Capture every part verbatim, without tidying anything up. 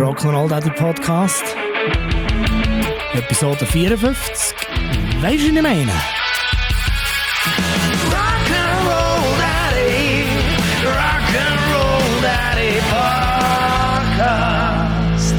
Rock'n'Roll Daddy Podcast. Episode vierundfünfzig. Weisst du, was ich meine? Rock'n'Roll Daddy, Rock'n'Roll Daddy Podcast.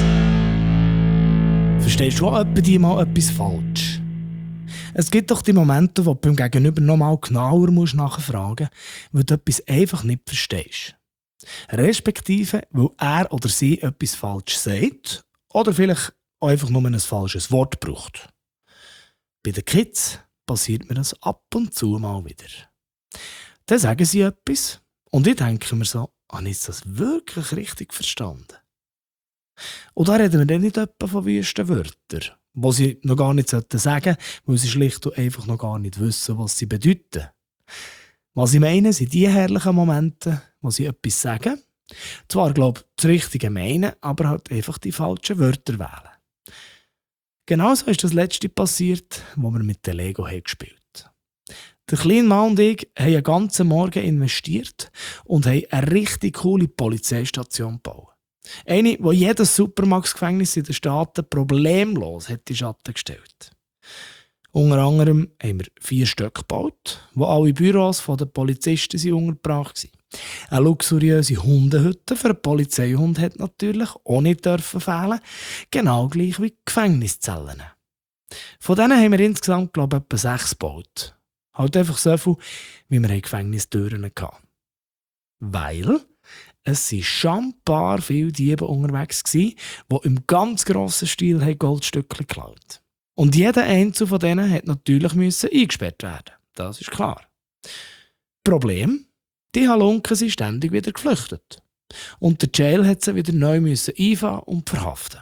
Verstehst du auch etwa die mal etwas falsch? Es gibt doch die Momente, wo du beim Gegenüber noch mal genauer musst nachfragen musst, weil du etwas einfach nicht verstehst. Respektive, weil er oder sie etwas falsch sagt oder vielleicht auch einfach nur ein falsches Wort braucht. Bei den Kids passiert mir das ab und zu mal wieder. Dann sagen sie etwas und ich denke mir so, habe ich das wirklich richtig verstanden? Und da reden wir dann nicht etwa von wüsten Wörtern, die sie noch gar nicht sagen sollten, weil sie schlicht und einfach noch gar nicht wissen, was sie bedeuten. Was ich meine, sind die herrlichen Momente, wo sie etwas sagen, zwar, glaube ich, das Richtige meinen, aber halt einfach die falschen Wörter wählen. Genauso ist das letzte passiert, wo wir mit den Lego haben gespielt haben. Der kleine Mann und ich haben einen ganzen Morgen investiert und haben eine richtig coole Polizeistation gebaut. Eine, die jedes Supermax-Gefängnis in den Staaten problemlos hat in den Schatten gestellt. Unter anderem haben wir vier Stück gebaut, wo alle Büros der Polizisten sind untergebracht waren. Eine luxuriöse Hundehütte für einen Polizeihund hat natürlich auch nicht fehlen, genau gleich wie Gefängniszellen. Von denen haben wir insgesamt, glaube ich, etwa sechs gebaut. Halt einfach so viel, wie wir Gefängnistüren hatten. Weil es waren schon ein paar viele Diebe unterwegs, die im ganz grossen Stil Goldstückchen geklaut haben. Und jeder einzelne von denen hat natürlich eingesperrt werden. Das ist klar. Problem? Die Halunken sind ständig wieder geflüchtet. Und der Jail hat sie wieder neu einfahren und verhaften.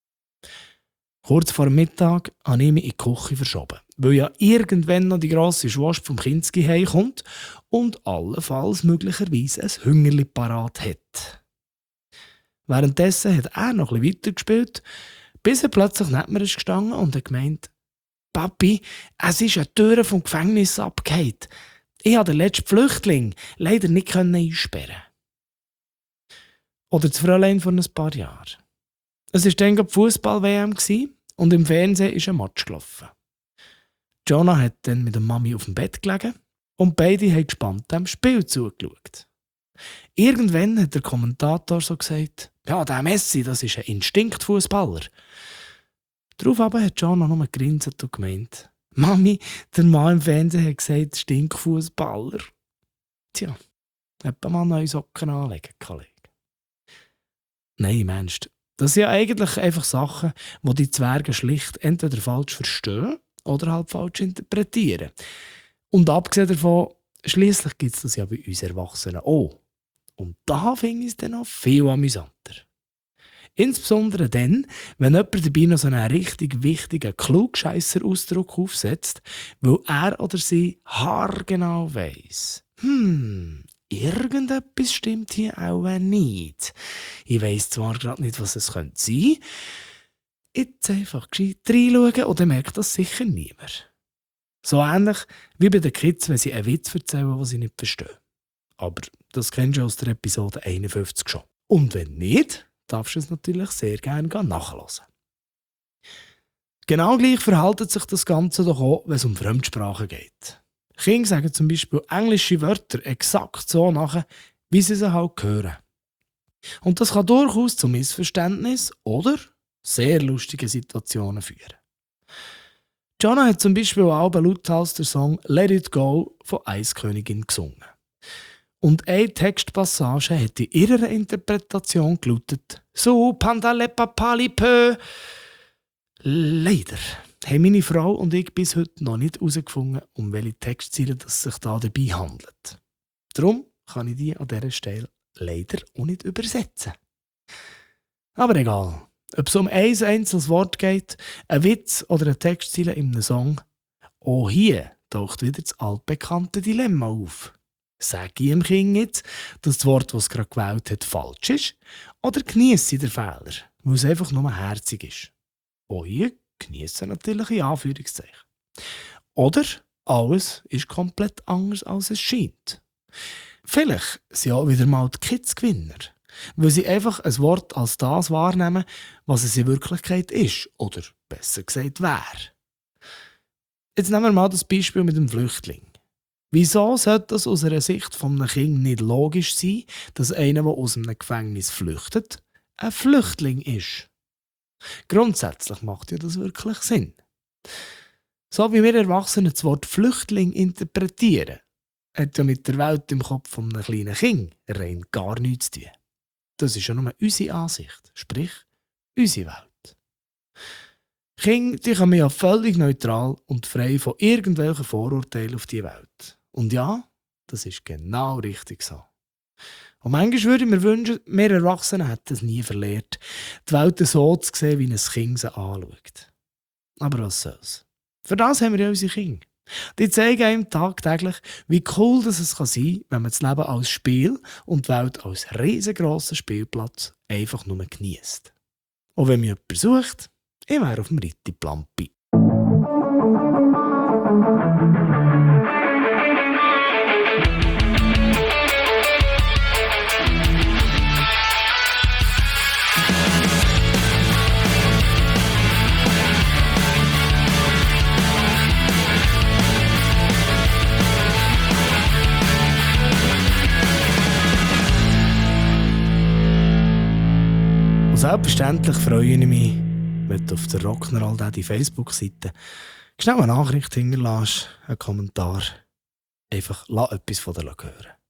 Kurz vor dem Mittag habe ich mich in die Küche verschoben, weil ja irgendwann noch die grosse Schwast vom Kinski heimkommt und allenfalls möglicherweise ein Hüngerli parat hat. Währenddessen hat er noch ein bisschen weitergespielt, bis er plötzlich neben mir ist gestanden und hat gemeint, «Papi, es ist eine Tür vom Gefängnis abgefallen. Ich konnte den letzten Flüchtling leider nicht einsperren.» Oder das Fräulein vor ein paar Jahren. Es war dann die Fußball-W M und im Fernsehen ist ein Match gelaufen. Jonah hat dann mit der Mami auf dem Bett gelegen und beide haben gespannt dem Spiel zugeschaut. Irgendwann hat der Kommentator so gesagt, «Ja, der Messi, das ist ein Instinktfußballer.» Darauf aber hat Jonah nur gegrinset und gemeint, «Mami, der Mann im Fernsehen hat gesagt, Stinkfußballer.» Tja, etwa mal neue Socken anlegen, Kollege. Nein, im Ernst. Das sind ja eigentlich einfach Sachen, die die Zwerge schlicht entweder falsch verstehen oder halt falsch interpretieren. Und abgesehen davon, schliesslich gibt es das ja bei uns Erwachsenen auch. Und da finde ich es dann noch viel amüsanter. Insbesondere dann, wenn jemand dabei noch so einen richtig wichtigen Klugscheisser-Ausdruck aufsetzt, weil er oder sie haargenau weiss. Hm, irgendetwas stimmt hier auch nicht. Ich weiss zwar gerade nicht, was es sein könnte. Jetzt einfach gescheit reinschauen und dann merkt das sicher niemand. So ähnlich wie bei den Kids, wenn sie einen Witz erzählen, den sie nicht verstehen. Aber das kennst du aus der Episode einundfünfzig schon. Und wenn nicht, darfst du es natürlich sehr gerne nachhören. Genau gleich verhält sich das Ganze doch auch, wenn es um Fremdsprachen geht. Kinder sagen zum Beispiel englische Wörter exakt so nach, wie sie sie halt hören. Und das kann durchaus zu Missverständnis oder sehr lustigen Situationen führen. Jonah hat zum Beispiel auch lauthals den Song «Let It Go» von Eiskönigin gesungen. Und eine Textpassage hat in ihrer Interpretation gelautet «So, Pandale Papali Pö». Leider haben meine Frau und ich bis heute noch nicht herausgefunden, um welche Textziele es sich da dabei handelt. Darum kann ich die an dieser Stelle leider auch nicht übersetzen. Aber egal, ob es um ein einzelnes Wort geht, ein Witz oder eine Textziele in einem Song, auch hier taucht wieder das altbekannte Dilemma auf. Sage ich dem Kind jetzt, dass das Wort, das es gerade gewählt hat, falsch ist? Oder genieße ich den Fehler, weil es einfach nur herzig ist? Auch hier genießen natürlich in Anführungszeichen. Oder alles ist komplett anders, als es scheint. Vielleicht sind auch wieder mal die Kids Gewinner, Weil sie einfach ein Wort als das wahrnehmen, was es in Wirklichkeit ist. Oder besser gesagt wäre. Jetzt nehmen wir mal das Beispiel mit dem Flüchtling. Wieso sollte es aus einer Sicht eines Kindes nicht logisch sein, dass einer, der aus einem Gefängnis flüchtet, ein Flüchtling ist? Grundsätzlich macht ja das wirklich Sinn. So wie wir Erwachsenen das Wort Flüchtling interpretieren, hat ja mit der Welt im Kopf eines kleinen Kindes rein gar nichts zu tun. Das ist ja nur unsere Ansicht, sprich unsere Welt. Kinder die kommen ja völlig neutral und frei von irgendwelchen Vorurteilen auf die Welt. Und ja, das ist genau richtig so. Und manchmal würde ich mir wünschen, wir Erwachsene hätten es nie verlernt, die Welt so zu sehen, wie ein Kind sie anschaut. Aber was soll's. Für das haben wir ja unsere Kinder. Die zeigen einem tagtäglich, wie cool das es kann sein kann, wenn man das Leben als Spiel und die Welt als riesengroßen Spielplatz einfach nur genießt. Und wenn mich jemand sucht, ich wäre auf dem Ritti-Plampi. Und selbstverständlich freue ich mich, wenn du auf der Rock'n'Roll Daddy Facebook-Seite schnell eine Nachricht hinterlässt, einen Kommentar. Einfach lass etwas von dir hören.